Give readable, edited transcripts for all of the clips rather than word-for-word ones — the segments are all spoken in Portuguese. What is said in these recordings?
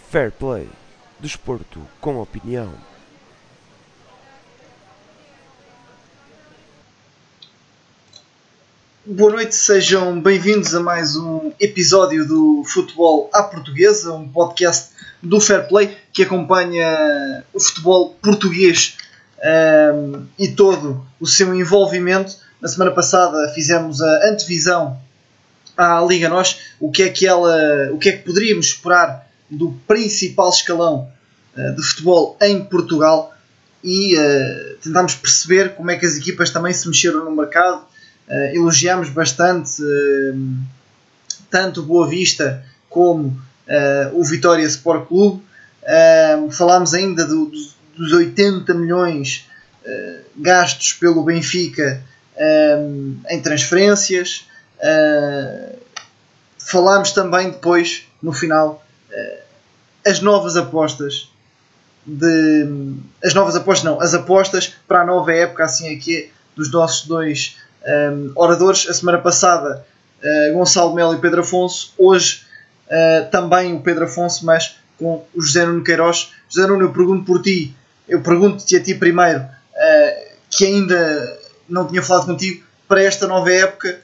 Fair Play, desporto com opinião. Boa noite, sejam bem-vindos a mais um episódio do Futebol à Portuguesa, um podcast do Fair Play que acompanha o futebol português e todo o seu envolvimento. Na semana passada fizemos a antevisão à Liga NOS, o que é que poderíamos esperar do principal escalão de futebol em Portugal e tentámos perceber como é que as equipas também se mexeram no mercado. Elogiámos bastante tanto o Boa Vista como o Vitória Sport Clube. Falámos ainda dos 80 milhões gastos pelo Benfica em transferências. Falámos também depois, no final, as apostas para a nova época, assim aqui é, dos nossos dois oradores. A semana passada Gonçalo Melo e Pedro Afonso, hoje também o Pedro Afonso, mas com o José Nuno Queiroz. José Nuno, eu pergunto-te a ti primeiro, que ainda não tinha falado contigo, para esta nova época,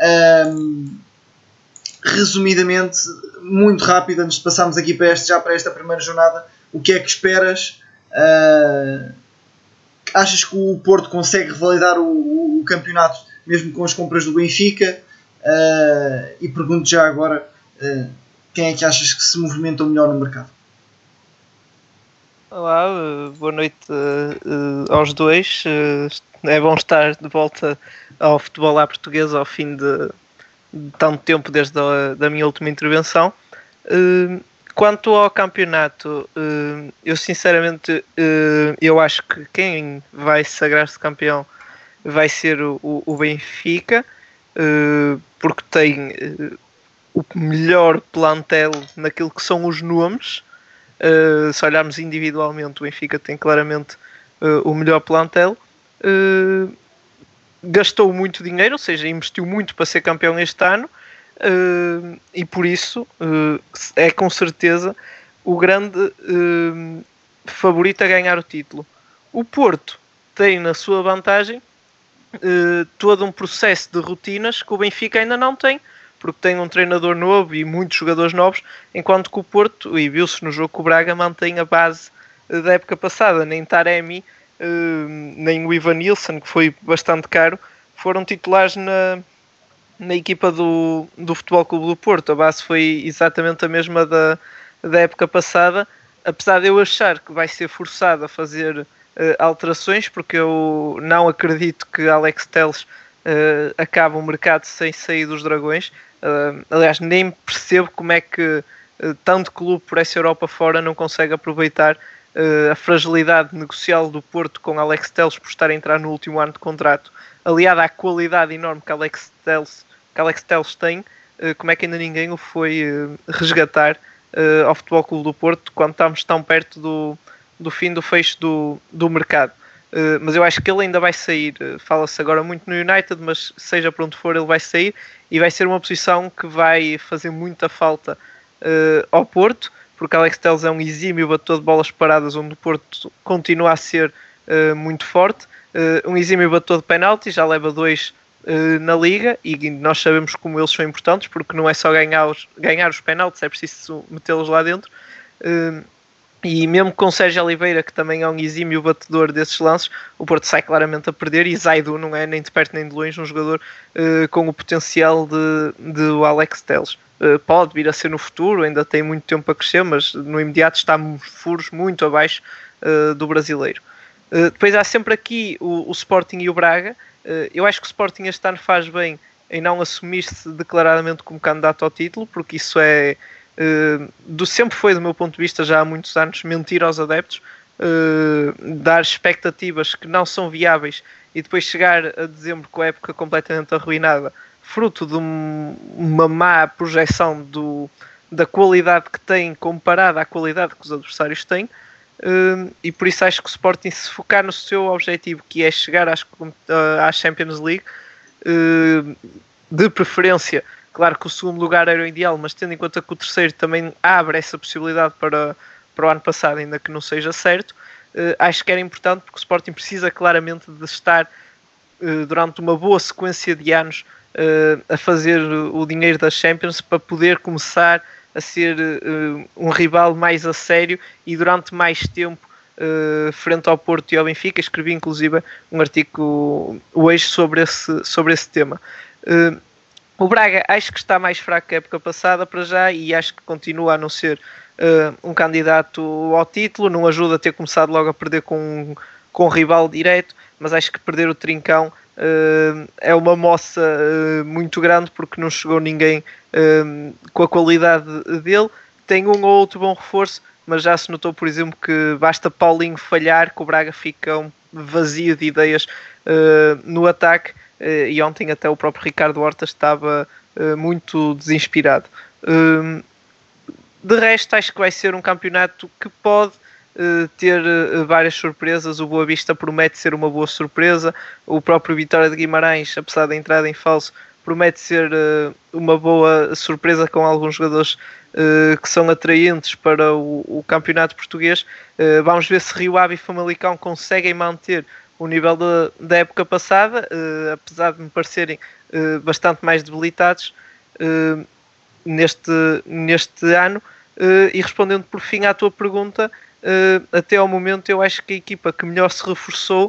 resumidamente, muito rápido, antes de passarmos aqui para esta primeira jornada, o que é que esperas? Achas que o Porto consegue revalidar o campeonato mesmo com as compras do Benfica? E pergunto já agora, quem é que achas que se movimentou melhor no mercado? Olá, boa noite aos dois. É bom estar de volta ao futebol à portuguesa ao fim de tanto tempo desde a minha última intervenção. Quanto ao campeonato, eu sinceramente eu acho que quem vai sagrar-se campeão vai ser o Benfica, porque tem o melhor plantel naquilo que são os nomes. Se olharmos individualmente, o Benfica tem claramente o melhor plantel. Gastou muito dinheiro, ou seja, investiu muito para ser campeão este ano. E por isso é com certeza o grande favorito a ganhar o título. O Porto tem na sua vantagem todo um processo de rotinas que o Benfica ainda não tem, porque tem um treinador novo e muitos jogadores novos, enquanto que o Porto, e viu-se no jogo com o Braga, mantém a base da época passada. Nem Taremi, nem o Ivan Nilsson, que foi bastante caro, foram titulares na equipa do Futebol Clube do Porto. A base foi exatamente a mesma da época passada, apesar de eu achar que vai ser forçado a fazer alterações, porque eu não acredito que Alex Telles acabe o mercado sem sair dos Dragões. Aliás, nem percebo como é que tanto clube por essa Europa fora não consegue aproveitar a fragilidade negocial do Porto com Alex Telles por estar a entrar no último ano de contrato, aliada à qualidade enorme que Alex Telles tem. Como é que ainda ninguém o foi resgatar ao Futebol Clube do Porto quando estamos tão perto do fim do fecho do mercado? Mas eu acho que ele ainda vai sair. Fala-se agora muito no United, mas seja para onde for, ele vai sair e vai ser uma posição que vai fazer muita falta ao Porto, porque Alex Telles é um exímio batedor de bolas paradas, onde o Porto continua a ser muito forte. Um exímio batedor de penalti, já leva 2 na Liga, e nós sabemos como eles são importantes, porque não é só ganhar os penaltis, é preciso metê-los lá dentro. E mesmo com Sérgio Oliveira, que também é um exímio batedor desses lances, o Porto sai claramente a perder, e Zaidu não é nem de perto nem de longe um jogador com o potencial de Alex Telles. Pode vir a ser no futuro, ainda tem muito tempo a crescer, mas no imediato está furos muito abaixo do brasileiro. Depois há sempre aqui o Sporting e o Braga. Eu acho que o Sporting este ano faz bem em não assumir-se declaradamente como candidato ao título, porque isso sempre foi, do meu ponto de vista, já há muitos anos, mentir aos adeptos, dar expectativas que não são viáveis e depois chegar a dezembro com a época completamente arruinada, fruto de uma má projeção da qualidade que tem comparada à qualidade que os adversários têm. E por isso acho que o Sporting, se focar no seu objetivo, que é chegar à Champions League, de preferência Claro que o segundo lugar era o ideal, mas tendo em conta que o terceiro também abre essa possibilidade para o ano passado, ainda que não seja certo, acho que era importante, porque o Sporting precisa claramente de estar durante uma boa sequência de anos a fazer o dinheiro das Champions para poder começar a ser um rival mais a sério e durante mais tempo frente ao Porto e ao Benfica. Escrevi inclusive um artigo hoje sobre esse tema. O Braga acho que está mais fraco que a época passada para já, e acho que continua a não ser um candidato ao título. Não ajuda a ter começado logo a perder com um rival direto, mas acho que perder o Trincão é uma moça muito grande, porque não chegou ninguém com a qualidade dele. Tem um ou outro bom reforço, mas já se notou, por exemplo, que basta Paulinho falhar que o Braga fica um vazio de ideias no ataque, e ontem até o próprio Ricardo Horta estava muito desinspirado. De resto, acho que vai ser um campeonato que pode ter várias surpresas. O Boa Vista promete ser uma boa surpresa, o próprio Vitória de Guimarães, apesar da entrada em falso, promete ser uma boa surpresa, com alguns jogadores que são atraentes para o campeonato português. Vamos ver se Rio Ave e Famalicão conseguem manter o nível da época passada, apesar de me parecerem bastante mais debilitados neste ano. E respondendo por fim à tua pergunta, até ao momento eu acho que a equipa que melhor se reforçou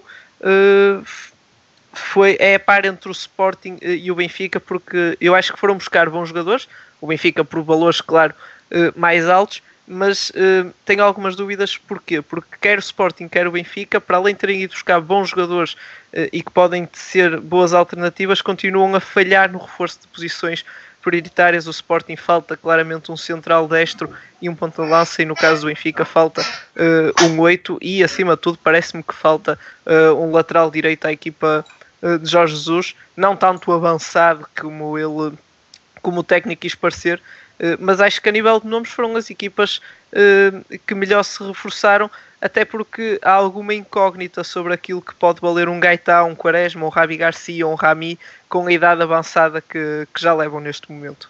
é a par entre o Sporting e o Benfica, porque eu acho que foram buscar bons jogadores. O Benfica por valores, claro, mais altos, mas tenho algumas dúvidas. Porquê? Porque quer o Sporting, quer o Benfica, para além de terem ido buscar bons jogadores e que podem ser boas alternativas, continuam a falhar no reforço de posições prioritárias. O Sporting falta claramente um central destro e um ponta de lança, e no caso do Benfica falta um 8, e acima de tudo parece-me que falta um lateral direito à equipa de Jorge Jesus, não tanto avançado como o técnico quis parecer, mas acho que a nível de nomes foram as equipas que melhor se reforçaram, até porque há alguma incógnita sobre aquilo que pode valer um Gaeta, um Quaresma, um Ravi Garcia ou um Rami, com a idade avançada que já levam neste momento.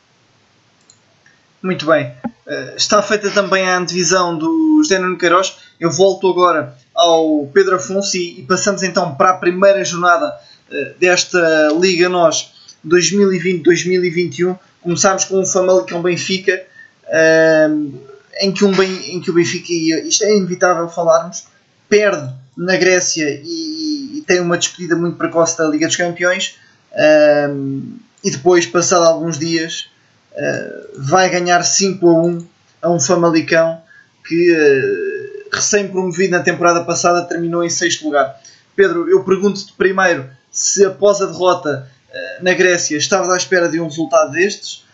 Muito bem. Está feita também a antevisão do José Nuno Queiroz. Eu volto agora ao Pedro Afonso e passamos então para a primeira jornada desta Liga NOS 2020-2021. Começámos com o Famalicão Benfica, em que o Benfica, e isto é inevitável falarmos, perde na Grécia e tem uma despedida muito precoce da Liga dos Campeões, e depois, passado alguns dias, vai ganhar 5-1 a um Famalicão que, recém-promovido na temporada passada, terminou em 6º lugar. Pedro, eu pergunto-te primeiro se, após a derrota na Grécia, estavas à espera de um resultado destes,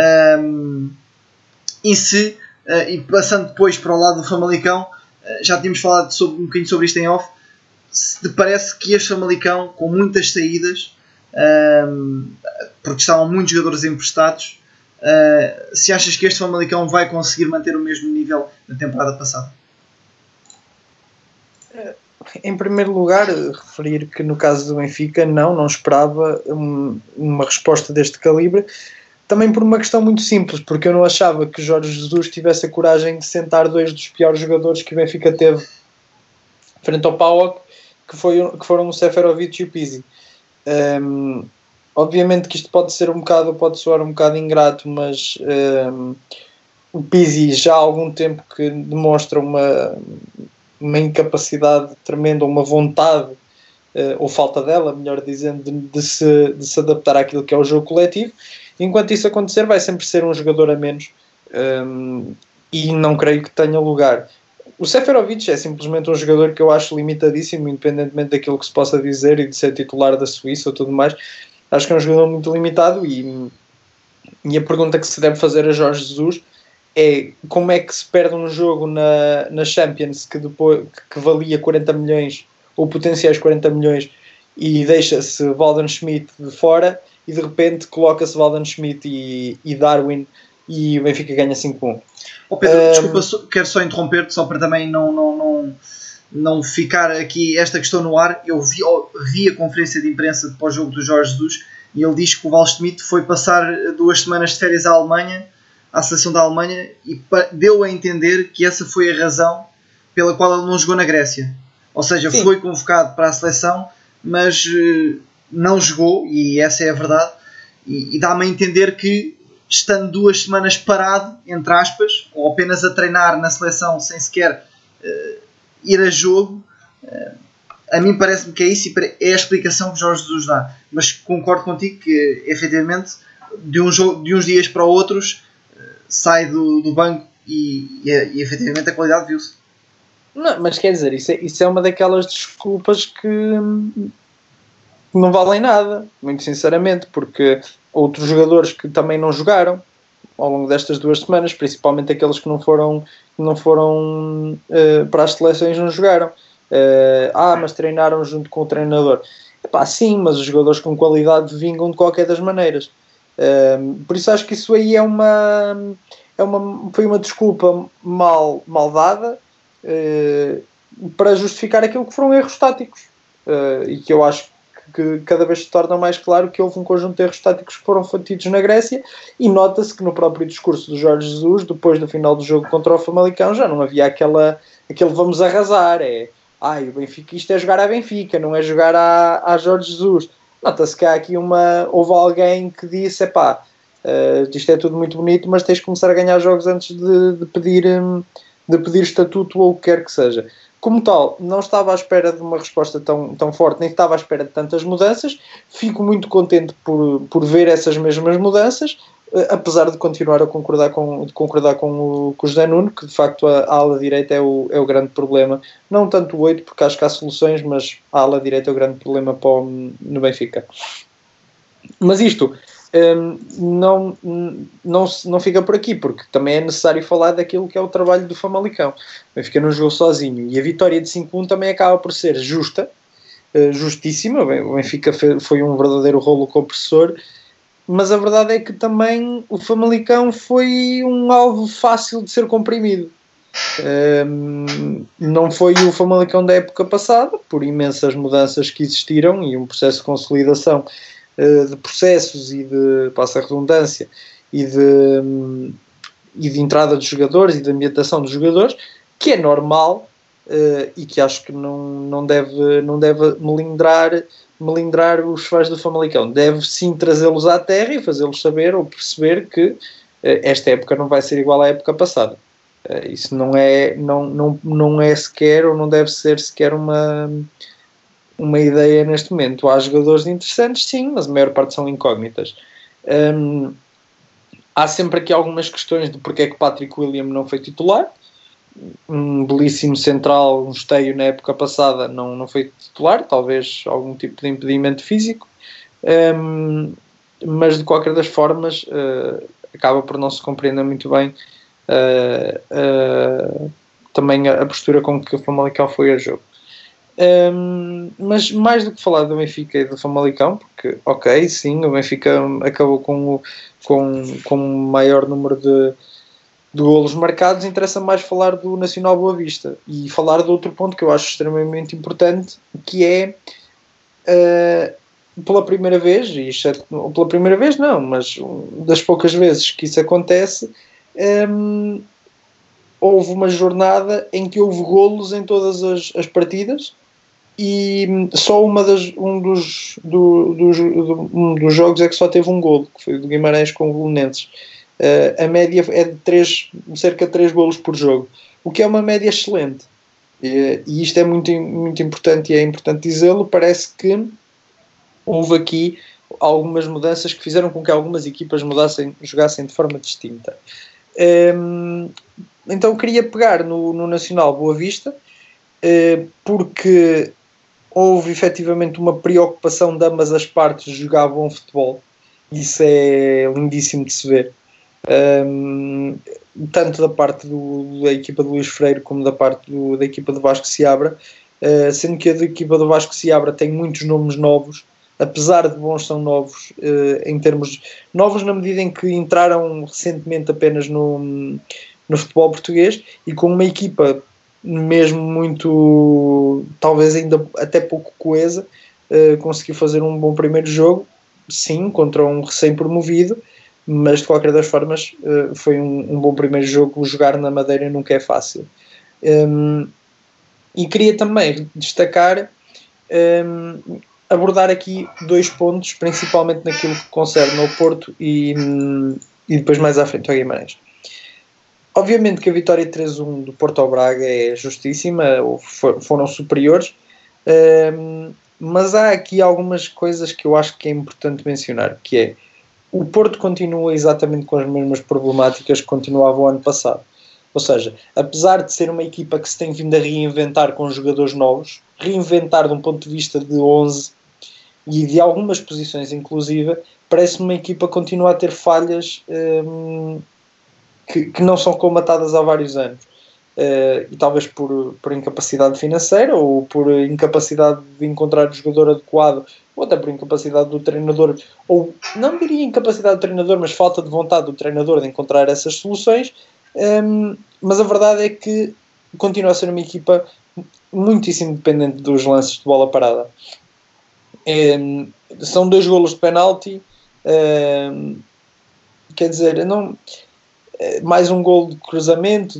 e passando depois para o lado do Famalicão, já tínhamos falado um bocadinho sobre isto em off, se te parece que este Famalicão, com muitas saídas, porque estavam muitos jogadores emprestados, se achas que este Famalicão vai conseguir manter o mesmo nível da temporada passada? Em primeiro lugar, referir que no caso do Benfica não esperava uma resposta deste calibre, também por uma questão muito simples, porque eu não achava que Jorge Jesus tivesse a coragem de sentar dois dos piores jogadores que o Benfica teve frente ao PAOK, que foram o Seferovic e o Pizzi. Obviamente que isto pode soar um bocado ingrato, mas o Pizzi já há algum tempo que demonstra uma incapacidade tremenda, uma vontade, ou falta dela, melhor dizendo, de se adaptar àquilo que é o jogo coletivo. Enquanto isso acontecer, vai sempre ser um jogador a menos, e não creio que tenha lugar. O Seferovic é simplesmente um jogador que eu acho limitadíssimo, independentemente daquilo que se possa dizer e de ser titular da Suíça ou tudo mais. Acho que é um jogador muito limitado, e a pergunta que se deve fazer a Jorge Jesus é como é que se perde um jogo na Champions que valia 40 milhões ou potenciais 40 milhões e deixa-se Walden Schmidt de fora, e de repente coloca-se Walden Schmidt e Darwin e o Benfica ganha 5-1. Pedro, desculpa, quero só interromper-te, só para também não ficar aqui esta questão no ar. Eu vi a conferência de imprensa pós-jogo do Jorge Jesus e ele diz que o Waldschmidt foi passar 2 semanas de férias à Alemanha, à seleção da Alemanha, e deu a entender que essa foi a razão pela qual ele não jogou na Grécia. Ou seja, sim, foi convocado para a seleção, mas não jogou, e essa é a verdade, e dá-me a entender que, estando 2 semanas parado, entre aspas, ou apenas a treinar na seleção sem sequer ir a jogo, a mim parece-me que é isso, e é a explicação que Jorge Jesus dá. Mas concordo contigo que, efetivamente, de uns dias para outros, sai do banco e efetivamente a qualidade viu-se. Não, mas quer dizer, isso é uma daquelas desculpas que não valem nada, muito sinceramente, porque outros jogadores que também não jogaram ao longo destas 2 semanas, principalmente aqueles que não foram para as seleções, não jogaram. Mas treinaram junto com o treinador. Sim, mas os jogadores com qualidade vingam de qualquer das maneiras. Por isso acho que isso aí foi uma desculpa mal dada, para justificar aquilo que foram erros táticos, e que eu acho que cada vez se torna mais claro que houve um conjunto de erros táticos que foram cometidos na Grécia, e nota-se que no próprio discurso do Jorge Jesus, depois do final do jogo contra o Famalicão, já não havia aquele vamos arrasar, o Benfica, isto é jogar a Benfica, não é jogar a Jorge Jesus. Nota-se que há aqui houve alguém que disse, isto é tudo muito bonito, mas tens de começar a ganhar jogos antes de pedir estatuto ou o que quer que seja. Como tal, não estava à espera de uma resposta tão forte, nem estava à espera de tantas mudanças. Fico muito contente por ver essas mesmas mudanças, apesar de continuar a concordar com o José Nuno, que de facto a ala direita é o grande problema. Não tanto o 8, porque acho que há soluções, mas a ala direita é o grande problema no Benfica. Mas isto não fica por aqui, porque também é necessário falar daquilo que é o trabalho do Famalicão. O Benfica não jogou sozinho, e a vitória de 5-1 também acaba por ser justíssima. O Benfica foi um verdadeiro rolo compressor, mas a verdade é que também o Famalicão foi um alvo fácil de ser comprimido. Não foi o Famalicão da época passada, por imensas mudanças que existiram e um processo de consolidação de processos e de, passa a redundância, e de entrada dos jogadores e de ambientação dos jogadores, que é normal, e que acho que não deve melindrar os fãs do Famalicão. Deve sim trazê-los à terra e fazê-los saber ou perceber que esta época não vai ser igual à época passada. Isso não é sequer, ou não deve ser sequer uma ideia neste momento. Há jogadores interessantes, sim, mas a maior parte são incógnitas. Há sempre aqui algumas questões de porque é que Patrick William não foi titular. Um belíssimo central, um esteio na época passada, não foi titular, talvez algum tipo de impedimento físico, mas de qualquer das formas acaba por não se compreender muito bem também a postura com que o Famalicão foi a jogo. Mas mais do que falar do Benfica e do Famalicão, porque ok, sim, o Benfica acabou com o maior número de golos marcados, interessa mais falar do Nacional Boa Vista e falar de outro ponto que eu acho extremamente importante, que é pela primeira vez, pela primeira vez não, mas das poucas vezes que isso acontece, houve uma jornada em que houve golos em todas as partidas, e só um dos jogos é que só teve um golo, que foi o do Guimarães com o Belenenses. A média é de cerca de 3 golos por jogo, o que é uma média excelente, e isto é muito, muito importante, e é importante dizê-lo. Parece que houve aqui algumas mudanças que fizeram com que algumas equipas jogassem de forma distinta. Então queria pegar no Nacional Boa Vista, porque houve efetivamente uma preocupação de ambas as partes de jogar bom futebol. Isso é lindíssimo de se ver, tanto da parte da equipa do Luís Freire como da parte da equipa do Vasco Seabra, sendo que a da equipa do Vasco Seabra tem muitos nomes novos, apesar de bons, são novos, em termos novos na medida em que entraram recentemente apenas no futebol português, e com uma equipa mesmo muito, talvez ainda até pouco coesa, conseguiu fazer um bom primeiro jogo, sim, contra um recém-promovido, mas de qualquer das formas foi um bom primeiro jogo. Jogar na Madeira nunca é fácil. E queria também destacar, abordar aqui 2 pontos, principalmente naquilo que concerne ao Porto e depois mais à frente ao Guimarães. Obviamente que a vitória 3-1 do Porto ao Braga é justíssima, foram superiores, mas há aqui algumas coisas que eu acho que é importante mencionar, que é, o Porto continua exatamente com as mesmas problemáticas que continuava o ano passado. Ou seja, apesar de ser uma equipa que se tem vindo a reinventar com jogadores novos, reinventar de um ponto de vista de 11 e de algumas posições inclusive, parece-me uma equipa que continua a ter falhas que não são comatadas há vários anos. E talvez por incapacidade financeira ou por incapacidade de encontrar o jogador adequado, ou até por incapacidade do treinador, ou não diria incapacidade do treinador, mas falta de vontade do treinador de encontrar essas soluções. Mas a verdade é que continua a ser uma equipa muitíssimo dependente dos lances de bola parada. São 2 golos de penalti, quer dizer, não, mais um golo de cruzamento,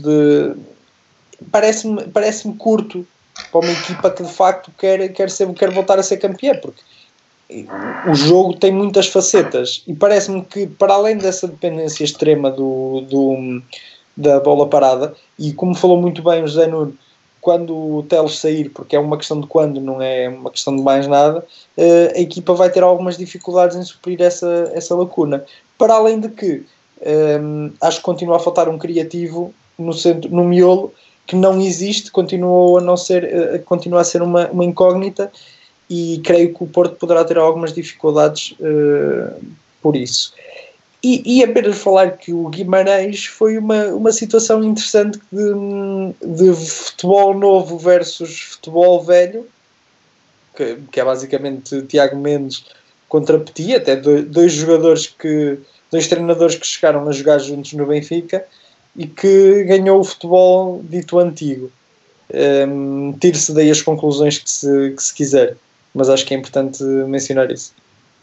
parece-me curto para uma equipa que de facto quer voltar a ser campeã, porque o jogo tem muitas facetas e parece-me que, para além dessa dependência extrema da bola parada, e como falou muito bem o José Nuno, quando o Teles sair, porque é uma questão de quando, não é uma questão de mais nada, a equipa vai ter algumas dificuldades em suprir essa lacuna. Para além de que acho que continua a faltar um criativo no miolo, que não existe, continua a ser uma incógnita, e creio que o Porto poderá ter algumas dificuldades por isso. E apenas falar que o Guimarães foi uma situação interessante de futebol novo versus futebol velho, que é basicamente Tiago Mendes contra Petit, até dois treinadores que chegaram a jogar juntos no Benfica e que ganhou o futebol dito antigo. Tire-se daí as conclusões que se quiser, mas acho que é importante mencionar isso.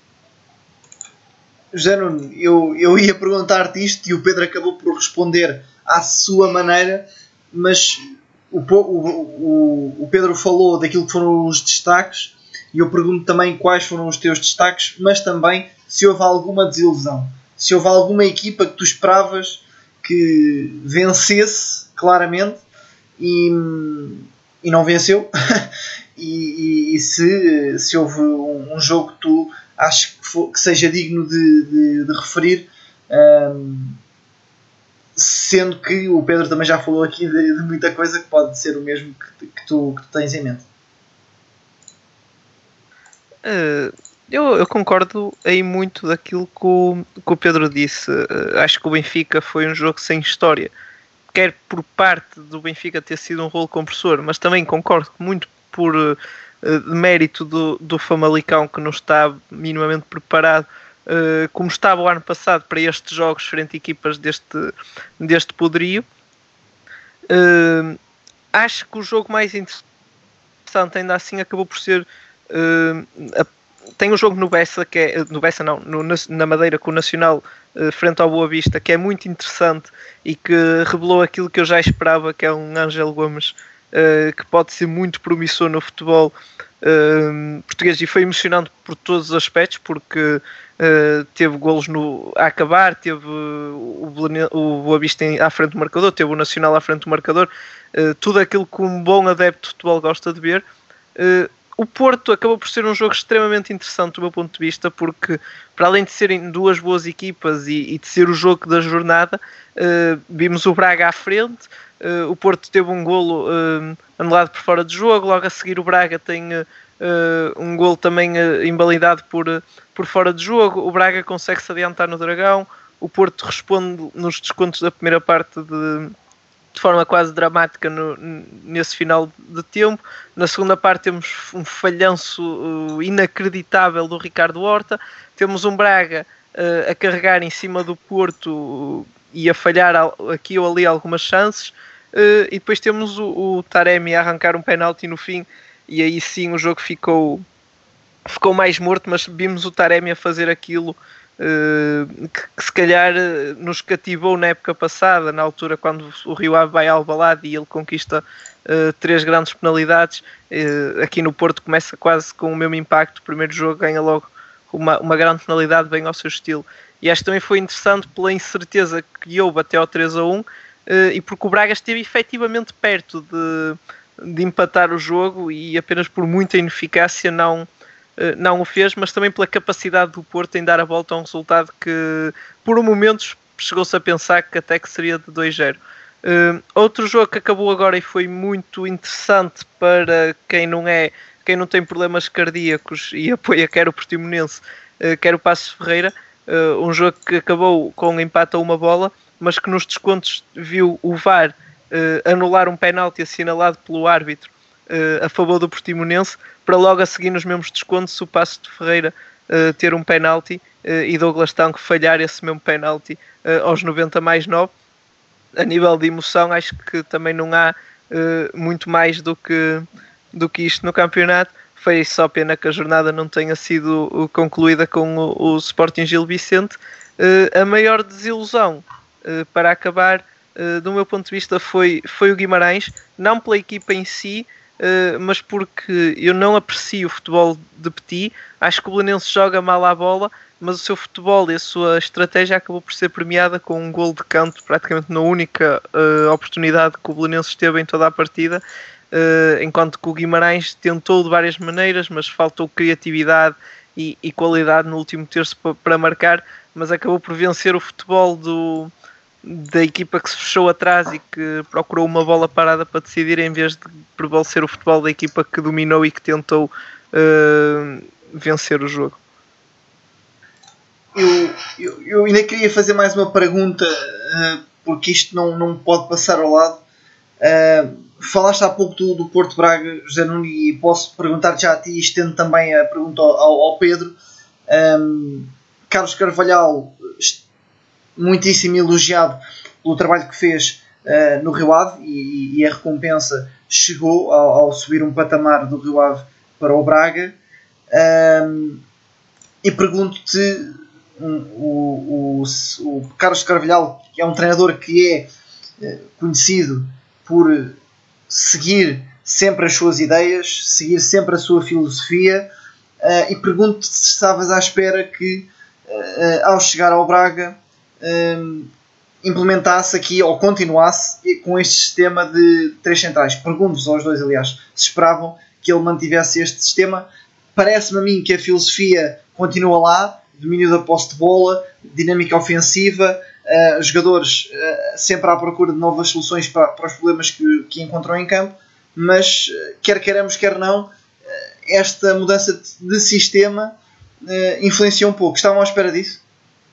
José Nuno, eu ia perguntar-te isto e o Pedro acabou por responder à sua maneira, mas o Pedro falou daquilo que foram os destaques e eu pergunto também quais foram os teus destaques, mas também se houve alguma desilusão, se houve alguma equipa que tu esperavas que vencesse claramente e não venceu e se houve um jogo que tu acho que seja digno de referir, sendo que o Pedro também já falou aqui de muita coisa que pode ser o mesmo que tu tens em mente. Eu concordo aí muito daquilo que o Pedro disse. Acho que o Benfica foi um jogo sem história, quer por parte do Benfica ter sido um rolo compressor, mas também concordo muito por mérito do Famalicão, que não está minimamente preparado, como estava o ano passado, para estes jogos frente a equipas deste poderio. Acho que o jogo mais interessante ainda assim acabou por ser tem um jogo no Bessa, que é no Bessa não, na Madeira, com o Nacional frente ao Boa Vista, que é muito interessante e que revelou aquilo que eu já esperava, que é um Ângelo Gomes que pode ser muito promissor no futebol português, e foi emocionante por todos os aspectos, porque teve golos a acabar, teve o Boa Vista à frente do marcador, teve o Nacional à frente do marcador, tudo aquilo que um bom adepto de futebol gosta de ver. O Porto acabou por ser um jogo extremamente interessante do meu ponto de vista, porque para além de serem duas boas equipas e de ser o jogo da jornada, vimos o Braga à frente. O Porto teve um golo anulado por fora de jogo, logo a seguir o Braga tem um golo também invalidado por fora de jogo. O Braga consegue-se adiantar no Dragão, o Porto responde nos descontos da primeira parte de forma quase dramática nesse final de tempo. Na segunda parte temos um falhanço inacreditável do Ricardo Horta, temos um Braga a carregar em cima do Porto e a falhar aqui ou ali algumas chances, e depois temos o Taremi a arrancar um penalti no fim, e aí sim o jogo ficou ficou mais morto, mas vimos o Taremi a fazer aquilo que se calhar nos cativou na época passada, na altura quando o Rio Ave vai ao Alvalade e ele conquista 3 grandes penalidades. Aqui no Porto começa quase com o mesmo impacto, o primeiro jogo ganha logo uma grande penalidade, bem ao seu estilo. E acho que também foi interessante pela incerteza que houve até ao 3-1, e porque o Braga esteve efetivamente perto de empatar o jogo e apenas por muita ineficácia não o fez, mas também pela capacidade do Porto em dar a volta a um resultado que por um momento chegou-se a pensar que até que seria de 2-0. Outro jogo que acabou agora e foi muito interessante para quem não tem problemas cardíacos e apoia quer o Portimonense, quer o Passos Ferreira, um jogo que acabou com um empate a uma bola, mas que nos descontos viu o VAR anular um penalti assinalado pelo árbitro a favor do Portimonense, para logo a seguir nos mesmos descontos o Passos de Ferreira ter um penalti e Douglas Tanco falhar esse mesmo penalti aos 90+9. A nível de emoção, acho que também não há muito mais do que isto no campeonato. Foi só pena que a jornada não tenha sido concluída com o Sporting Gil Vicente. A maior desilusão, para acabar, do meu ponto de vista, foi o Guimarães, não pela equipa em si, mas porque eu não aprecio o futebol de Petit. Acho que o Belenenses joga mal à bola, mas o seu futebol e a sua estratégia acabou por ser premiada com um gol de canto praticamente na única oportunidade que o Belenenses teve em toda a partida, enquanto que o Guimarães tentou de várias maneiras, mas faltou criatividade e qualidade no último terço para marcar, mas acabou por vencer o futebol da equipa que se fechou atrás e que procurou uma bola parada para decidir, em vez de prevalecer o futebol da equipa que dominou e que tentou vencer o jogo. Eu ainda queria fazer mais uma pergunta, porque isto não pode passar ao lado. Falaste há pouco do Porto Braga, José Nuno, e posso perguntar já a ti, estendo também a pergunta ao Pedro. Carlos Carvalhal, muitíssimo elogiado pelo trabalho que fez no Rio Ave, e a recompensa chegou ao subir um patamar do Rio Ave para o Braga. E pergunto-te, o Carlos Carvalhal, que é um treinador que é conhecido por seguir sempre as suas ideias, seguir sempre a sua filosofia, e pergunto-te se estavas à espera que ao chegar ao Braga implementasse aqui ou continuasse com este sistema de 3 centrais. Pergunto-vos aos dois, aliás, se esperavam que ele mantivesse este sistema. Parece-me a mim que a filosofia continua lá, domínio da posse de bola, dinâmica ofensiva, jogadores sempre à procura de novas soluções para os problemas que encontram em campo, mas quer queiramos, quer não, esta mudança de sistema influenciou um pouco. Estavam à espera disso?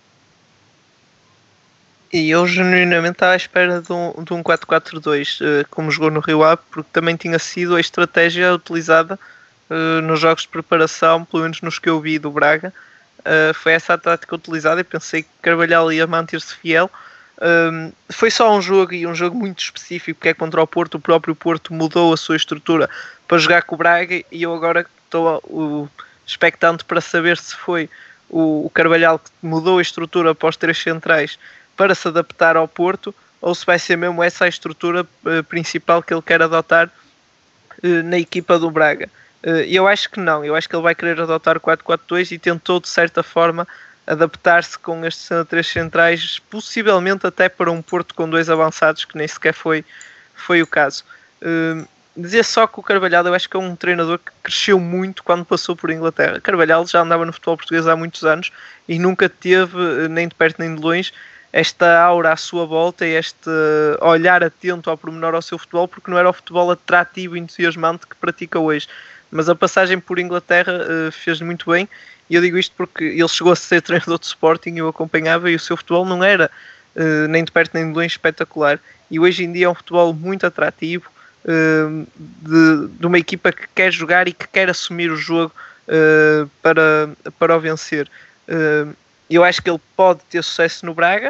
E eu genuinamente estava à espera de um 4-4-2, como jogou no Rio Ave, porque também tinha sido a estratégia utilizada nos jogos de preparação, pelo menos nos que eu vi do Braga. Foi essa a tática utilizada e pensei que Carvalhal ia manter-se fiel. Foi só um jogo, e um jogo muito específico, que é contra o Porto. O próprio Porto mudou a sua estrutura para jogar com o Braga, e eu agora estou expectante para saber se foi o Carvalhal que mudou a estrutura para os 3 centrais para se adaptar ao Porto, ou se vai ser mesmo essa a estrutura principal que ele quer adotar na equipa do Braga. Eu acho que não, eu acho que ele vai querer adotar o 4-4-2 e tentou de certa forma adaptar-se com estes 3 centrais, possivelmente até para um Porto com 2 avançados, que nem sequer foi o caso. Dizer só que o Carvalhal, eu acho que é um treinador que cresceu muito quando passou por Inglaterra. Carvalhal já andava no futebol português há muitos anos e nunca teve, nem de perto nem de longe, esta aura à sua volta e este olhar atento ao pormenor ao seu futebol, porque não era o futebol atrativo e entusiasmante que pratica hoje. Mas a passagem por Inglaterra fez muito bem, e eu digo isto porque ele chegou a ser treinador de Sporting e eu acompanhava, e o seu futebol não era nem de perto nem de longe espetacular, e hoje em dia é um futebol muito atrativo, de uma equipa que quer jogar e que quer assumir o jogo para o vencer. Eu acho que ele pode ter sucesso no Braga.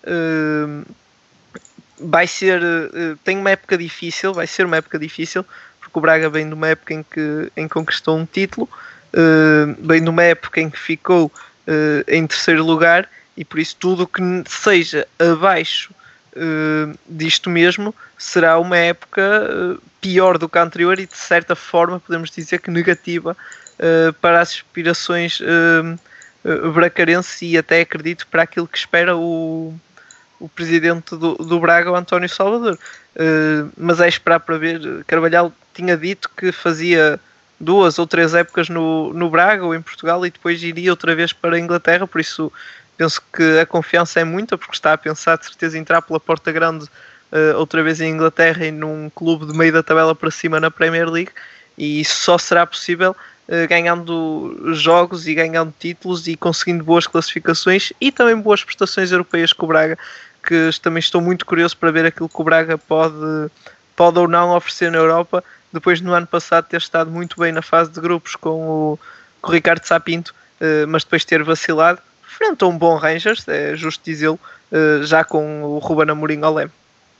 Tem uma época difícil, vai ser uma época difícil, porque o Braga vem de uma época em que conquistou um título, bem numa época em que ficou em terceiro lugar, e por isso tudo o que seja abaixo disto mesmo será uma época pior do que a anterior e de certa forma podemos dizer que negativa para as aspirações bracarenses e até acredito para aquilo que espera o presidente do Braga, o António Salvador. Mas é esperar para ver. Carvalhal tinha dito que fazia 2 ou 3 épocas no Braga ou em Portugal e depois iria outra vez para a Inglaterra, por isso penso que a confiança é muita, porque está a pensar de certeza em entrar pela porta grande outra vez em Inglaterra e num clube de meio da tabela para cima na Premier League, e isso só será possível ganhando jogos e ganhando títulos e conseguindo boas classificações e também boas prestações europeias com o Braga, que também estou muito curioso para ver aquilo que o Braga pode ou não oferecer na Europa, depois no ano passado ter estado muito bem na fase de grupos com o Ricardo Sapinto, mas depois ter vacilado frente a um bom Rangers, é justo dizê-lo, já com o Ruben Amorim ao leme.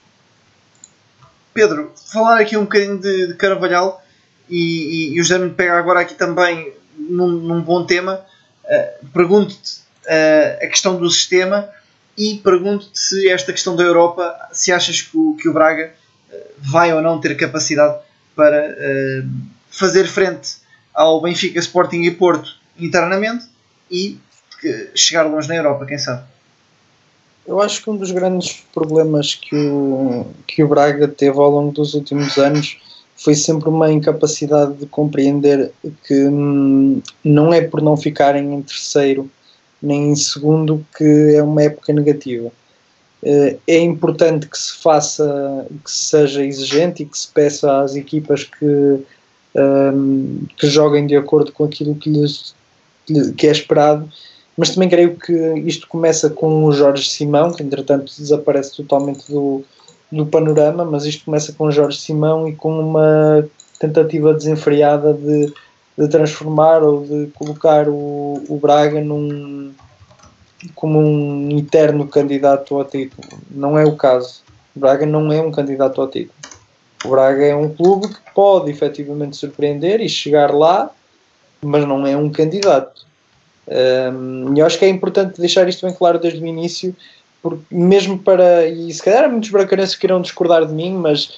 Pedro, falar aqui um bocadinho de Carvalhal e o José me pega agora aqui também num bom tema. Pergunto-te a questão do sistema e pergunto-te se esta questão da Europa, se achas que o Braga vai ou não ter capacidade para fazer frente ao Benfica, Sporting e Porto internamente e chegar longe na Europa, quem sabe? Eu acho que um dos grandes problemas que o Braga teve ao longo dos últimos anos foi sempre uma incapacidade de compreender que não é por não ficarem em terceiro nem em segundo que é uma época negativa. É importante que se faça, que se seja exigente e que se peça às equipas que joguem de acordo com aquilo que é esperado, mas também creio que isto começa com o Jorge Simão, que entretanto desaparece totalmente do panorama, mas isto começa com o Jorge Simão e com uma tentativa desenfreada de transformar ou de colocar o Braga como um eterno candidato ao título. Não é o caso. O Braga não é um candidato ao título. O Braga é um clube que pode efetivamente surpreender e chegar lá, mas não é um candidato. E eu acho que é importante deixar isto bem claro desde o início, porque mesmo e se calhar muitos bracarenses que irão discordar de mim, mas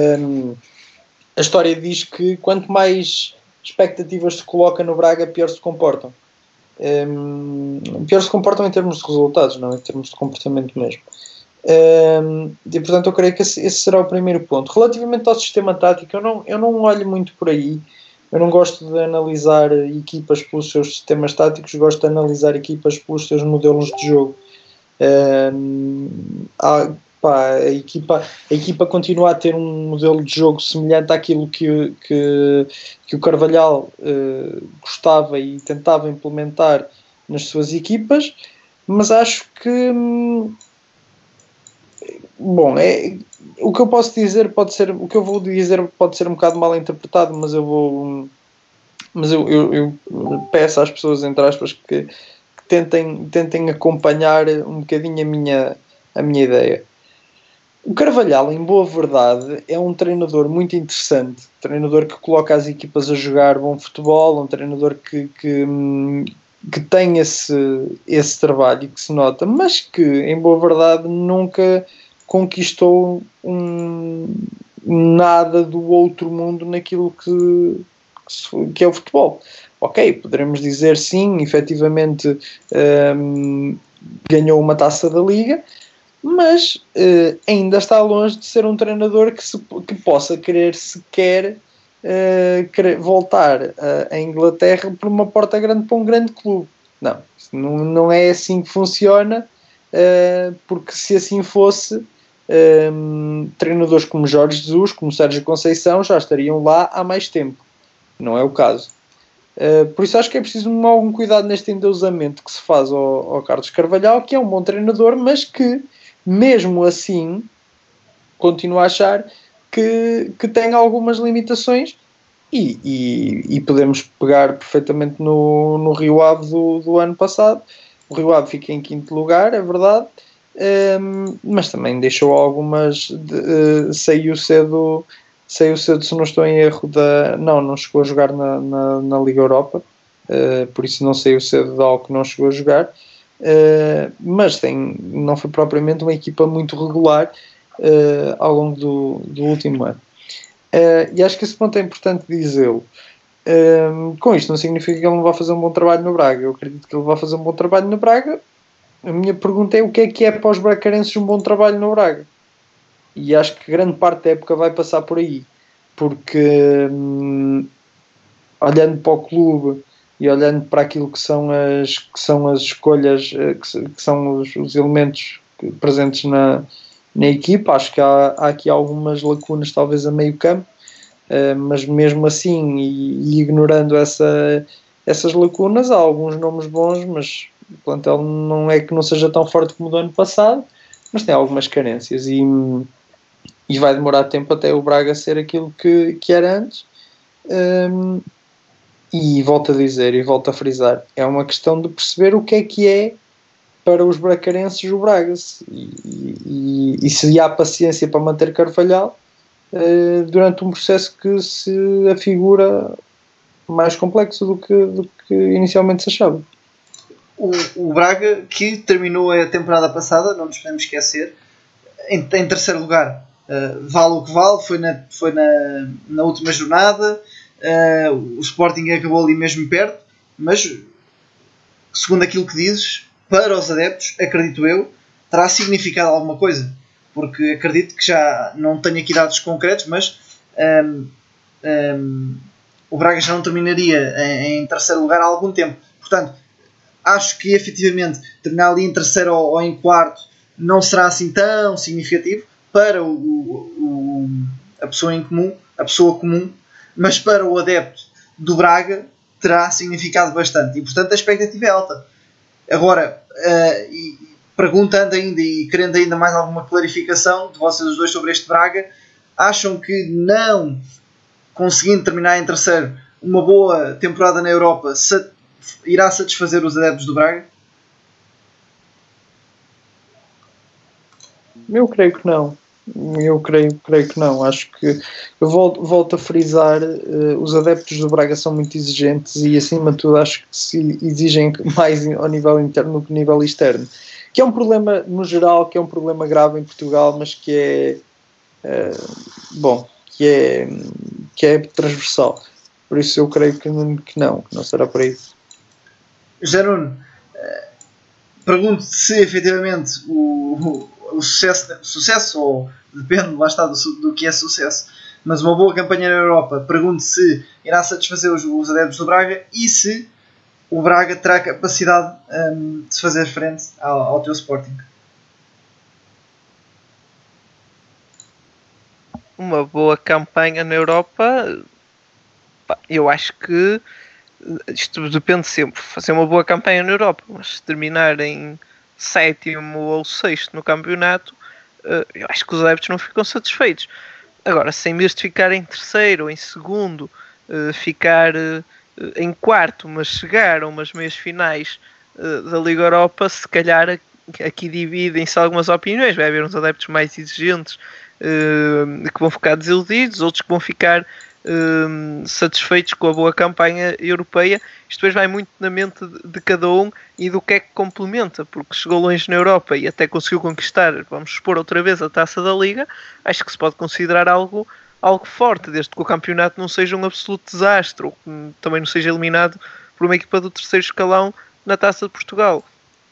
a história diz que quanto mais expectativas se coloca no Braga, pior se comportam. Pior se comportam em termos de resultados, não em termos de comportamento mesmo. E portanto eu creio que esse será o primeiro ponto. Relativamente ao sistema tático, eu não olho muito por aí. Eu não gosto de analisar equipas pelos seus sistemas táticos, gosto de analisar equipas pelos seus modelos de jogo. A equipa continua a ter um modelo de jogo semelhante àquilo que o Carvalhal gostava e tentava implementar nas suas equipas, mas acho que o que eu posso dizer o que eu vou dizer pode ser um bocado mal interpretado, mas eu peço às pessoas, entre aspas, que tentem acompanhar um bocadinho a minha ideia. O Carvalhal, em boa verdade, é um treinador muito interessante, um treinador que coloca as equipas a jogar bom futebol, um treinador que tem esse trabalho e que se nota, mas que, em boa verdade, nunca conquistou nada do outro mundo naquilo que é o futebol. Ok, poderemos dizer sim, efetivamente ganhou uma taça da Liga, mas ainda está longe de ser um treinador que possa querer sequer voltar à Inglaterra por uma porta grande para um grande clube. Não é assim que funciona, porque se assim fosse, treinadores como Jorge Jesus, como Sérgio Conceição já estariam lá há mais tempo. Não é o caso. Por isso acho que é preciso algum cuidado neste endeusamento que se faz ao Carlos Carvalhal, que é um bom treinador, mas que mesmo assim continuo a achar que tem algumas limitações e podemos pegar perfeitamente no Rio Ave do ano passado. O Rio Ave fica em 5º lugar, é verdade, mas também deixou algumas saiu cedo, se não estou em erro não chegou a jogar na Liga Europa, por isso não saiu cedo de algo que não chegou a jogar, mas não foi propriamente uma equipa muito regular ao longo do último ano. E acho que esse ponto é importante dizê-lo. Com isto não significa que ele não vá fazer um bom trabalho no Braga. Eu acredito que ele vai fazer um bom trabalho no Braga. A minha pergunta é o que é para os bracarenses um bom trabalho no Braga? E acho que grande parte da época vai passar por aí, porque olhando para o clube e olhando para aquilo que são as escolhas, que são os elementos presentes na equipa, acho que há aqui algumas lacunas talvez a meio campo, mas mesmo assim, e ignorando essas lacunas, há alguns nomes bons, mas o plantel não é que não seja tão forte como o do ano passado, mas tem algumas carências e vai demorar tempo até o Braga ser aquilo que era antes. E volto a dizer e volto a frisar, é uma questão de perceber o que é para os bracarenses o Braga, e se há paciência para manter Carvalhal durante um processo que se afigura mais complexo do que inicialmente se achava. O Braga, que terminou a temporada passada, não nos podemos esquecer, em terceiro lugar, vale o que vale, foi na última jornada, o Sporting acabou ali mesmo perto, mas segundo aquilo que dizes, para os adeptos, acredito eu, terá significado alguma coisa, porque acredito que já não tenho aqui dados concretos, mas o Braga já não terminaria em terceiro lugar há algum tempo. Portanto, acho que efetivamente terminar ali em terceiro ou em quarto não será assim tão significativo para a pessoa comum, mas para o adepto do Braga terá significado bastante e portanto a expectativa é alta. Agora, perguntando ainda e querendo ainda mais alguma clarificação de vocês os dois sobre este Braga, acham que não conseguindo terminar em terceiro uma boa temporada na Europa irá satisfazer os adeptos do Braga? Eu creio que não. Creio que não. Acho que eu volto a frisar, os adeptos do Braga são muito exigentes e acima de tudo acho que se exigem mais ao nível interno do que ao nível externo, que é um problema no geral, que é um problema grave em Portugal, mas que é transversal. Por isso eu creio que não será por aí. José Nuno, pergunto se efetivamente o sucesso, ou depende, lá está, do que é sucesso, mas uma boa campanha na Europa, pergunto se irá satisfazer os adeptos do Braga e se o Braga terá capacidade de fazer frente ao teu Sporting. Uma boa campanha na Europa, eu acho que isto depende sempre. Fazer uma boa campanha na Europa, mas se terminar em sétimo ou sexto no campeonato, eu acho que os adeptos não ficam satisfeitos. Agora, se em vez de ficar em terceiro ou em segundo, ficar em quarto, mas chegar a umas meias finais da Liga Europa, se calhar aqui dividem-se algumas opiniões. Vai haver uns adeptos mais exigentes que vão ficar desiludidos, outros que vão ficar satisfeitos com a boa campanha europeia. Isto depois vai muito na mente de cada um e do que é que complementa, porque chegou longe na Europa e até conseguiu conquistar, vamos supor, outra vez a Taça da Liga. Acho que se pode considerar algo forte, desde que o campeonato não seja um absoluto desastre, ou que também não seja eliminado por uma equipa do terceiro escalão na Taça de Portugal.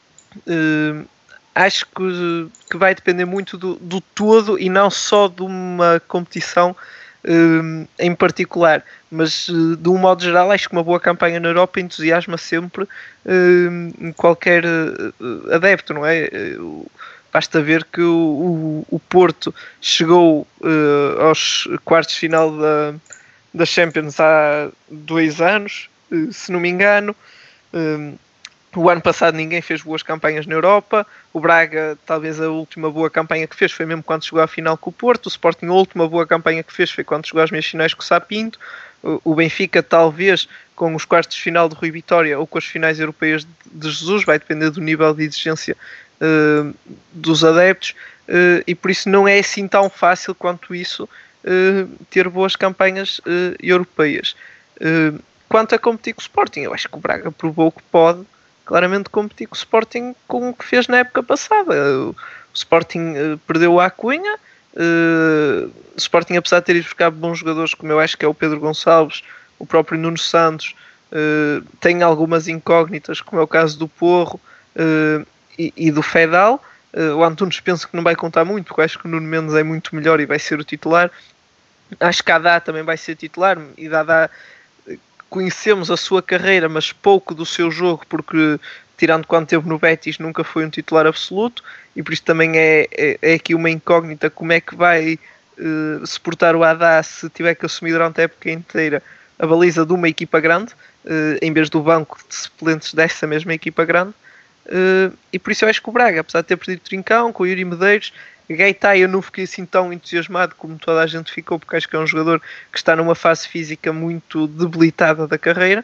Acho que vai depender muito do todo e não só de uma competição em particular, mas de um modo geral acho que uma boa campanha na Europa entusiasma sempre qualquer adepto, não é? Basta ver que o Porto chegou aos quartos de final da Champions há 2 anos, se não me engano. O ano passado ninguém fez boas campanhas na Europa. O Braga, talvez a última boa campanha que fez foi mesmo quando chegou à final com o Porto. O Sporting, a última boa campanha que fez foi quando chegou às meias finais com o Sapinto. O Benfica, talvez com os quartos de final de Rui Vitória ou com as finais europeias de Jesus, vai depender do nível de exigência dos adeptos, e por isso não é assim tão fácil quanto isso ter boas campanhas europeias. quanto a competir com o Sporting, eu acho que o Braga provou que pode claramente competir com o Sporting com o que fez na época passada. O Sporting perdeu a Cunha, o Sporting, apesar de ter ido buscar bons jogadores, como eu acho que é o Pedro Gonçalves, o próprio Nuno Santos, tem algumas incógnitas, como é o caso do Porro e do Fedal. O Antunes penso que não vai contar muito, porque eu acho que o Nuno Mendes é muito melhor e vai ser o titular. Acho que a Haddad também vai ser titular, e Haddad, conhecemos a sua carreira, mas pouco do seu jogo, porque tirando quando teve no Betis nunca foi um titular absoluto, e por isso também é aqui uma incógnita como é que vai se portar o Haddad se tiver que assumir durante a época inteira a baliza de uma equipa grande, em vez do banco de suplentes dessa mesma equipa grande. E por isso eu acho que o Braga, apesar de ter perdido Trincão, com o Yuri Medeiros, Guaita, eu não fiquei assim tão entusiasmado como toda a gente ficou, porque acho que é um jogador que está numa fase física muito debilitada da carreira,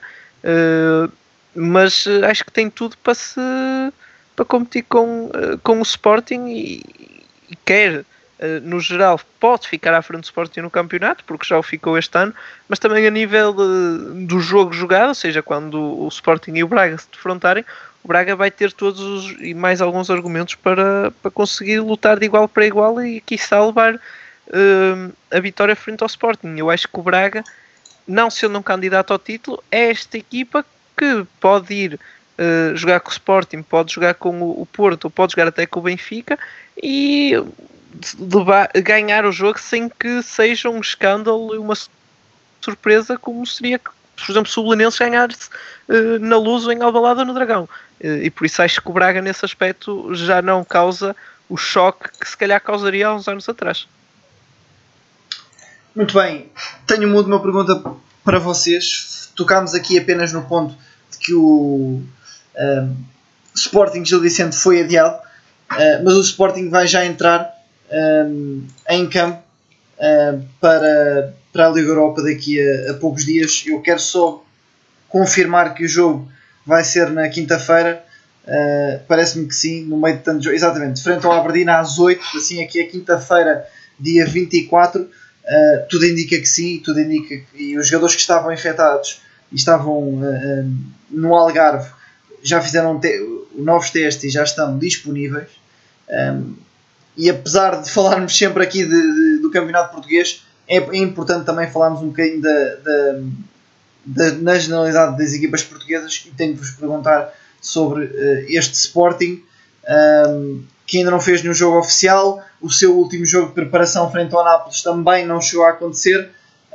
mas acho que tem tudo para competir com o Sporting e quer, no geral, pode ficar à frente do Sporting no campeonato, porque já o ficou este ano, mas também a nível do jogo jogado, ou seja, quando o Sporting e o Braga se defrontarem, o Braga vai ter todos e mais alguns argumentos para conseguir lutar de igual para igual e quiçá levar a vitória frente ao Sporting. Eu acho que o Braga, não sendo um candidato ao título, é esta equipa que pode ir jogar com o Sporting, pode jogar com o Porto, pode jogar até com o Benfica e ganhar o jogo sem que seja um escândalo e uma surpresa, como seria, por exemplo, se o Belenenses ganhar-se na Luz ou em Alvalade ou no Dragão. E por isso acho que o Braga nesse aspecto já não causa o choque que se calhar causaria há uns anos atrás. Muito bem, tenho uma pergunta para vocês. Tocámos aqui apenas no ponto de que o Sporting Gil Vicente foi adiado, mas o Sporting vai já entrar em campo para a Liga Europa daqui a poucos dias. Eu quero só confirmar que o jogo vai ser na quinta-feira, parece-me que sim, no meio de tantos jogos, exatamente, frente ao Aberdeen às 8, assim aqui é quinta-feira, dia 24, tudo indica que sim, tudo indica que, e os jogadores que estavam infectados e estavam no Algarve já fizeram novos testes e já estão disponíveis, e apesar de falarmos sempre aqui do campeonato português, é importante também falarmos um bocadinho da nacionalidade das equipas portuguesas, e tenho de vos perguntar sobre este Sporting, que ainda não fez nenhum jogo oficial. O seu último jogo de preparação frente ao Nápoles também não chegou a acontecer.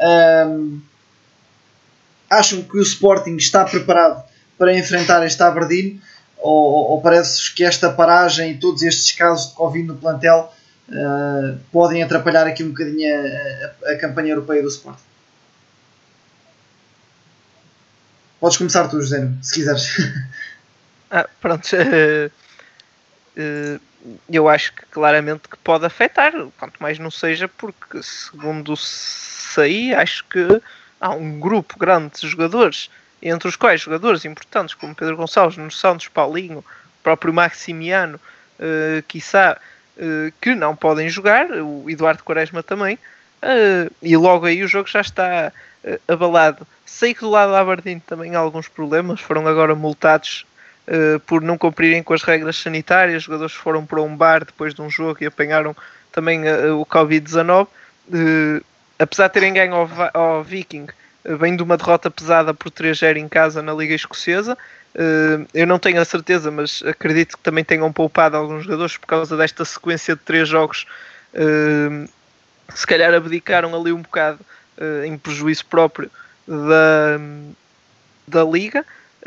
Acham que o Sporting está preparado para enfrentar este Aberdeen, ou parece que esta paragem e todos estes casos de Covid no plantel podem atrapalhar aqui um bocadinho a campanha europeia do Sporting? Podes começar tu, José, se quiseres. Pronto. Eu acho que claramente que pode afetar, quanto mais não seja porque, segundo sei, acho que há um grupo grande de jogadores, entre os quais jogadores importantes como Pedro Gonçalves, Nuno Santos, Paulinho, o próprio Maximiano, quiçá, que não podem jogar, o Eduardo Quaresma também, e logo aí o jogo já está abalado. Sei que do lado da Aberdeen também há alguns problemas, foram agora multados por não cumprirem com as regras sanitárias. Os jogadores foram para um bar depois de um jogo e apanharam também o Covid-19. Apesar de terem ganho ao Viking, vem de uma derrota pesada por 3-0 em casa na Liga Escocesa. Eu não tenho a certeza, mas acredito que também tenham poupado alguns jogadores por causa desta sequência de 3 jogos. Se calhar abdicaram ali um bocado em prejuízo próprio da Liga.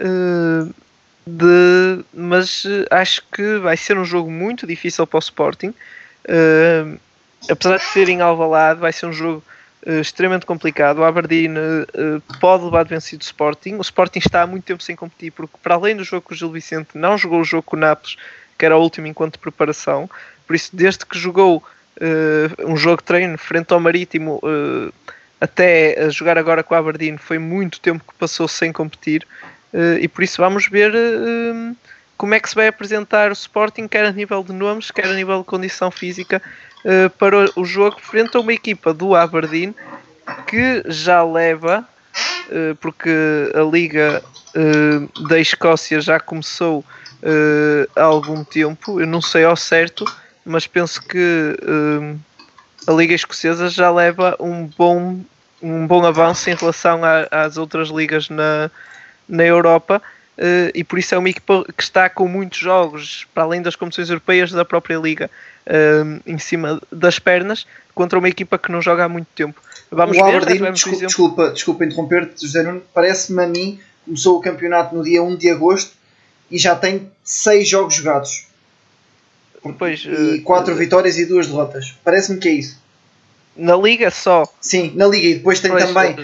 Mas acho que vai ser um jogo muito difícil para o Sporting. Apesar de ser em Alvalade, vai ser um jogo extremamente complicado. O Aberdeen pode levar de vencido o Sporting. O Sporting está há muito tempo sem competir, porque para além do jogo com o Gil Vicente, não jogou o jogo com o Nápoles, que era o último encontro de preparação. Por isso, desde que jogou um jogo de treino frente ao Marítimo até jogar agora com o Aberdeen, foi muito tempo que passou sem competir. E por isso vamos ver como é que se vai apresentar o Sporting, quer a nível de nomes, quer a nível de condição física, para o jogo frente a uma equipa do Aberdeen que já leva porque a Liga da Escócia já começou há algum tempo. Eu não sei ao certo, mas penso que a Liga Escocesa já leva um bom avanço em relação às outras ligas na Europa, e por isso é uma equipa que está com muitos jogos, para além das competições europeias da própria Liga, em cima das pernas, contra uma equipa que não joga há muito tempo. Vamos o ver, Aberdeen, desculpa interromper-te, José Nuno, parece-me a mim, começou o campeonato no dia 1 de agosto e já tem 6 jogos jogados. Pois, e 4 vitórias e 2 derrotas. Parece-me que é isso. Na Liga só? Sim, na Liga. E depois tem também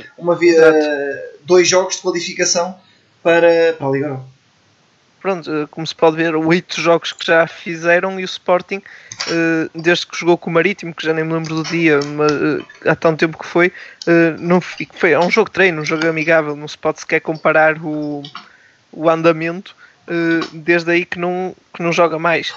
2 jogos de qualificação para a Liga Europa. Pronto, como se pode ver, 8 jogos que já fizeram, e o Sporting, desde que jogou com o Marítimo, que já nem me lembro do dia, mas há tanto tempo que foi, é um jogo de treino, um jogo amigável, não se pode sequer comparar o andamento, desde aí que não joga mais.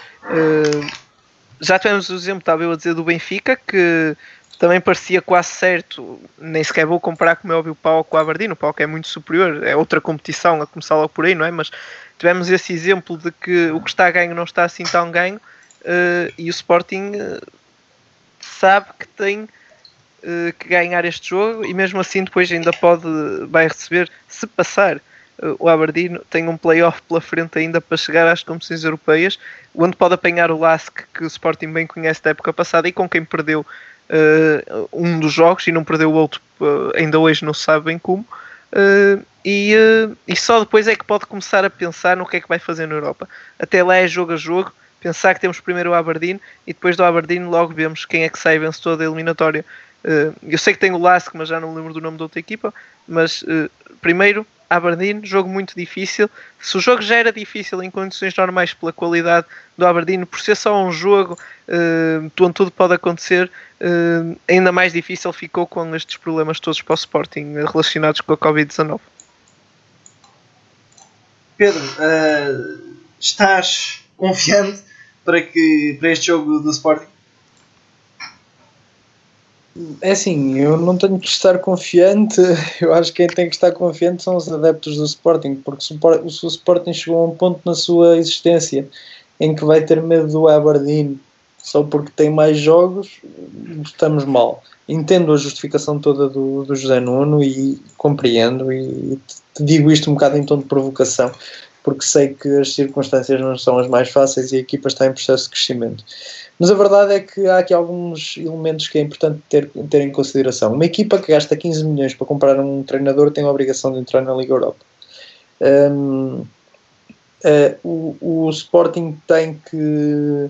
Já tivemos o exemplo, estava eu a dizer, do Benfica, que também parecia quase certo, nem sequer vou comparar, como é óbvio, o PAOK com o Aberdeen. O PAOK é muito superior, é outra competição, a começar logo por aí, não é? Mas tivemos esse exemplo de que o que está a ganho não está assim tão ganho, e o Sporting sabe que tem que ganhar este jogo, e mesmo assim depois ainda vai receber, se passar, o Aberdeen tem um play-off pela frente ainda para chegar às competições europeias, onde pode apanhar o LASK, que o Sporting bem conhece da época passada, e com quem perdeu um dos jogos e não perdeu o outro, ainda hoje não se sabe bem como, e só depois é que pode começar a pensar no que é que vai fazer na Europa. Até lá é jogo a jogo, pensar que temos primeiro o Aberdeen e depois do Aberdeen logo vemos quem é que sai vencedor da eliminatória. Eu sei que tem o LASK, mas já não me lembro do nome da outra equipa, mas primeiro Aberdeen, jogo muito difícil. Se o jogo já era difícil em condições normais pela qualidade do Aberdeen, por ser só um jogo onde tudo pode acontecer, ainda mais difícil ficou com estes problemas todos para o Sporting relacionados com a Covid-19. Pedro, estás confiante para este jogo do Sporting? É assim, eu não tenho que estar confiante. Eu acho que quem tem que estar confiante são os adeptos do Sporting, porque se o Sporting chegou a um ponto na sua existência em que vai ter medo do Aberdeen só porque tem mais jogos, estamos mal. Entendo a justificação toda do José Nuno e compreendo, e te digo isto um bocado em tom de provocação, porque sei que as circunstâncias não são as mais fáceis e a equipa está em processo de crescimento. Mas a verdade é que há aqui alguns elementos que é importante ter em consideração. Uma equipa que gasta 15 milhões para comprar um treinador tem a obrigação de entrar na Liga Europa. O Sporting tem que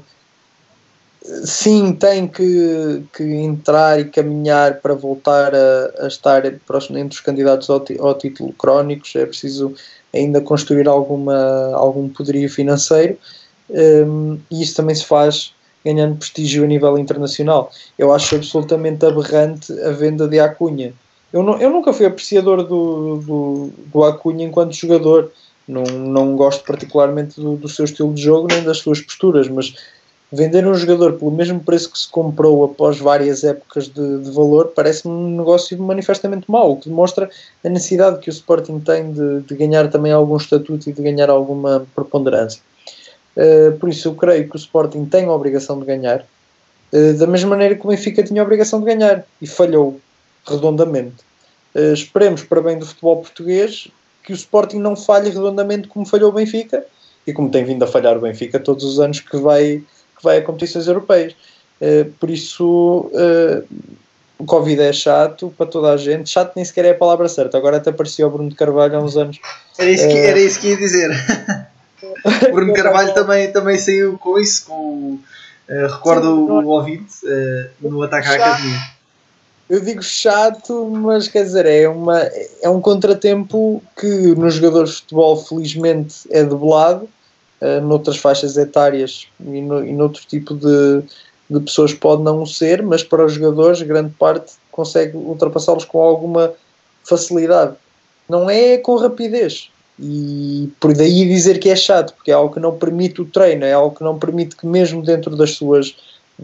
entrar e caminhar para voltar a estar entre os candidatos ao título crónicos. É preciso ainda construir algum poderio financeiro, e isso também se faz ganhando prestígio a nível internacional. Eu acho absolutamente aberrante a venda de Acunha. Eu nunca fui apreciador do Acunha enquanto jogador. Não gosto particularmente do seu estilo de jogo nem das suas posturas, mas vender um jogador pelo mesmo preço que se comprou após várias épocas de valor parece-me um negócio manifestamente mau, o que demonstra a necessidade que o Sporting tem de ganhar também algum estatuto e de ganhar alguma preponderância. Por isso eu creio que o Sporting tem a obrigação de ganhar, da mesma maneira que o Benfica tinha a obrigação de ganhar e falhou redondamente. Esperemos, para bem do futebol português, que o Sporting não falhe redondamente como falhou o Benfica e como tem vindo a falhar o Benfica todos os anos que vai a competições europeias. Por isso o Covid é chato para toda a gente. Chato nem sequer é a palavra certa. Agora até parecia o Bruno de Carvalho há uns anos. Era isso que ia dizer. O Bruno Carvalho também saiu com isso, recordo o ouvinte no ataque à academia. Eu digo chato, mas quer dizer, é um contratempo que nos jogadores de futebol felizmente é debelado, noutras faixas etárias e noutro tipo de pessoas pode não o ser, mas para os jogadores grande parte consegue ultrapassá-los com alguma facilidade. Não é com rapidez. E por daí dizer que é chato, porque é algo que não permite o treino, é algo que não permite que mesmo dentro das suas...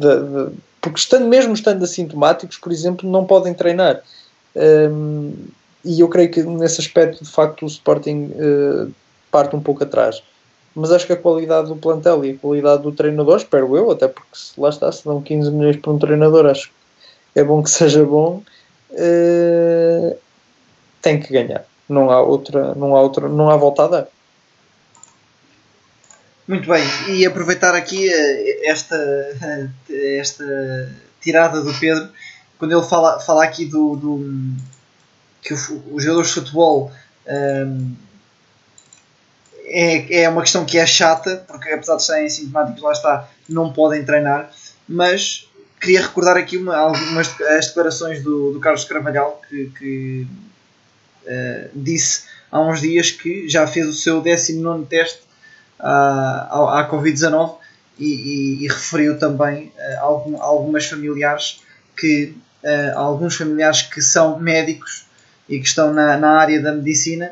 porque estando assintomáticos, por exemplo, não podem treinar. e eu creio que nesse aspecto de facto o Sporting parte um pouco atrás, mas acho que a qualidade do plantel e a qualidade do treinador, espero eu, até porque lá está, se dão 15 milhões por um treinador, acho que é bom que seja bom, tem que ganhar, não há volta a dar. Muito bem, e aproveitar aqui esta tirada do Pedro, quando ele fala aqui que os jogadores de futebol é uma questão que é chata, porque apesar de estarem assintomáticos, lá está, não podem treinar, mas queria recordar aqui algumas as declarações do Carlos Carvalhal, que disse há uns dias que já fez o seu 19º teste à Covid-19 e referiu também alguns familiares que são médicos e que estão na área da medicina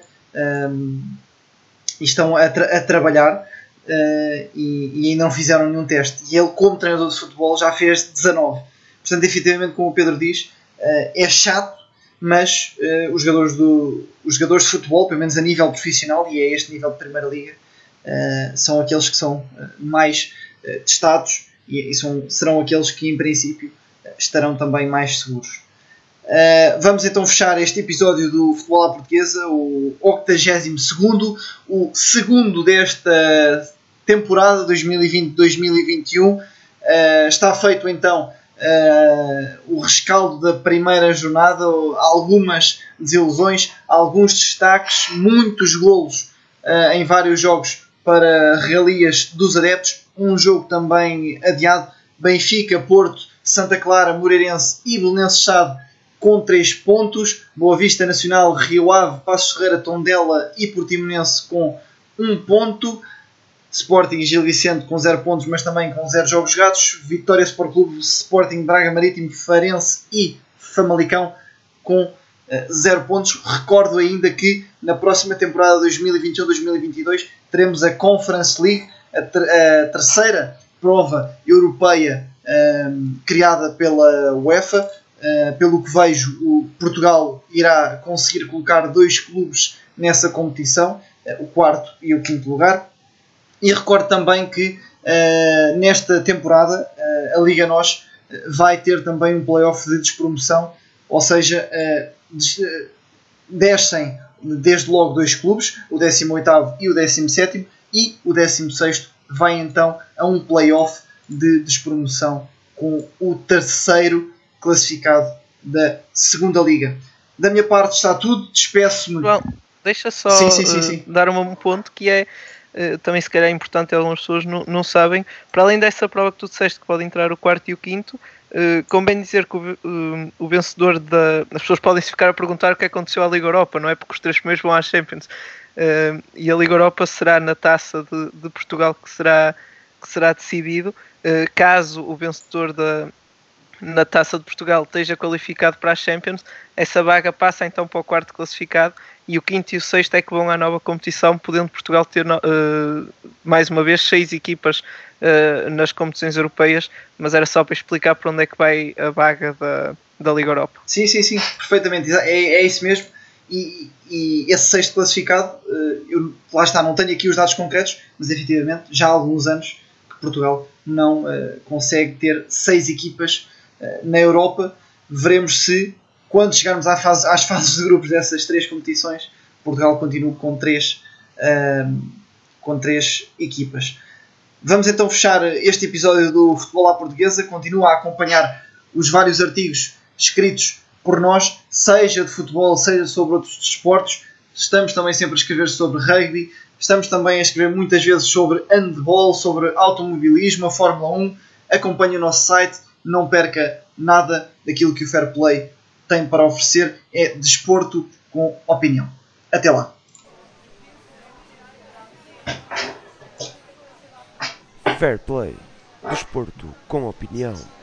e estão a trabalhar e ainda não fizeram nenhum teste. E ele, como treinador de futebol, já fez 19. Portanto, efetivamente, como o Pedro diz, é chato, mas os jogadores de futebol, pelo menos a nível profissional, e é este nível de Primeira Liga, são aqueles que são mais testados e serão aqueles que, em princípio, estarão também mais seguros. Vamos então fechar este episódio do Futebol à Portuguesa, o 82º, o segundo desta temporada 2020-2021. Está feito então o rescaldo da primeira jornada, algumas desilusões, alguns destaques, muitos golos em vários jogos para regalias dos adeptos, um jogo também adiado, Benfica, Porto, Santa Clara, Moreirense e Belenenses Sade com 3 pontos, Boa Vista, Nacional, Rio Ave, Passos Ferreira, Tondela e Portimonense com 1 ponto, Sporting e Gil Vicente com 0 pontos, mas também com 0 jogos jogados, Vitória Sport Clube, Sporting, Braga Marítimo, Farense e Famalicão com 0 pontos. Recordo ainda que na próxima temporada 2021-2022 teremos a Conference League, a terceira prova europeia criada pela UEFA. Pelo que vejo, o Portugal irá conseguir colocar 2 clubes nessa competição, o 4º e o 5º lugar. E recordo também que nesta temporada a Liga NOS vai ter também um play-off de despromoção, ou seja, descem desde logo 2 clubes, o 18º e o 17º, e o 16º vai então a um play-off de despromoção com o terceiro classificado da segunda Liga. Da minha parte está tudo, despeço-me. Bom, deixa só sim. dar um ponto que é também se calhar é importante, algumas pessoas não sabem, para além dessa prova que tu disseste que pode entrar o 4º e o 5º, convém dizer que o vencedor as pessoas podem se ficar a perguntar o que aconteceu à Liga Europa, não é? Porque os 3 primeiros vão à Champions, e a Liga Europa será na Taça de Portugal que será decidido, caso o vencedor na Taça de Portugal esteja qualificado para a Champions, essa vaga passa então para o 4º classificado, e o 5º e o 6º é que vão à nova competição, podendo Portugal ter mais uma vez 6 equipas nas competições europeias, mas era só para explicar para onde é que vai a vaga da Liga Europa. Sim, perfeitamente, é isso mesmo. E esse 6º classificado, eu, lá está, não tenho aqui os dados concretos, mas efetivamente já há alguns anos que Portugal não consegue ter 6 equipas na Europa. Veremos se, quando chegarmos às fases de grupos dessas 3 competições, Portugal continua com 3 equipas. Vamos então fechar este episódio do Futebol à Portuguesa. Continua a acompanhar os vários artigos escritos por nós, seja de futebol, seja sobre outros desportos. Estamos também sempre a escrever sobre rugby, estamos também a escrever muitas vezes sobre handball, sobre automobilismo, a Fórmula 1. Acompanhe o nosso site, não perca nada daquilo que o Fair Play tem para oferecer. É desporto com opinião. Até lá. Fair Play, desporto com opinião.